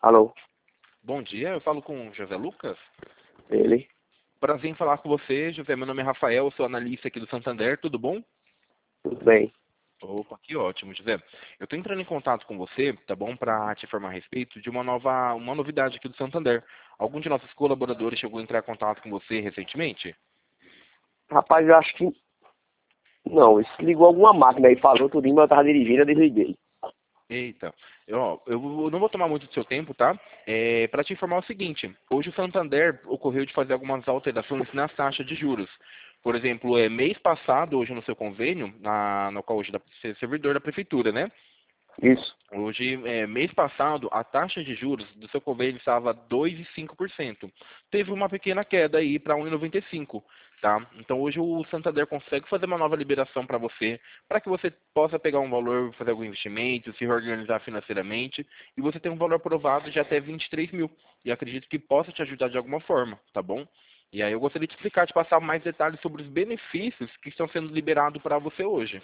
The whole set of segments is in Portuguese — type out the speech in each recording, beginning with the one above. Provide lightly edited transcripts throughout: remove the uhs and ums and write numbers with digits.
Alô, Bom dia, eu falo com o José Lucas. ele? Prazer em falar com você, José. Meu nome é Rafael, eu sou analista aqui do Santander, tudo bom? Tudo bem? Opa, que ótimo, José. Eu estou entrando em contato com você, tá bom, para te informar a respeito de uma novidade aqui do Santander. Algum de nossos colaboradores chegou a entrar em contato com você recentemente? Rapaz, eu acho que não. Isso ligou alguma máquina aí, falou tudo, mas eu tava dirigindo, eu desliguei. Eita, eu não vou tomar muito do seu tempo, tá? Para te informar o seguinte, hoje o Santander ocorreu de fazer algumas alterações nas taxas de juros. Por exemplo, mês passado, hoje no seu convênio, no qual hoje você é servidor da prefeitura, né? Isso. Hoje, mês passado, a taxa de juros do seu convênio estava 2,5%. Teve uma pequena queda aí para 1,95%, tá? Então hoje o Santander consegue fazer uma nova liberação para que você possa pegar um valor, fazer algum investimento, se reorganizar financeiramente, e você tem um valor aprovado de até 23 mil. E acredito que possa te ajudar de alguma forma, tá bom? E aí eu gostaria de explicar, de passar mais detalhes sobre os benefícios que estão sendo liberados para você hoje.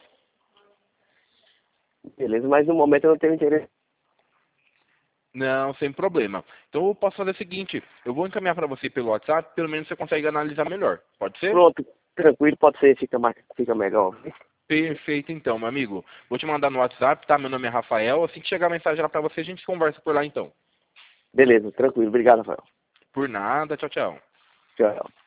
Beleza, mas no momento eu não tenho interesse. Não, sem problema. Então eu posso fazer o seguinte, eu vou encaminhar para você pelo WhatsApp, pelo menos você consegue analisar melhor. Pode ser? Pronto, tranquilo, pode ser, fica melhor. Perfeito então, meu amigo. Vou te mandar no WhatsApp, tá? Meu nome é Rafael. Assim que chegar a mensagem lá para você, a gente conversa por lá então. Beleza, tranquilo. Obrigado, Rafael. Por nada, tchau, tchau. Tchau.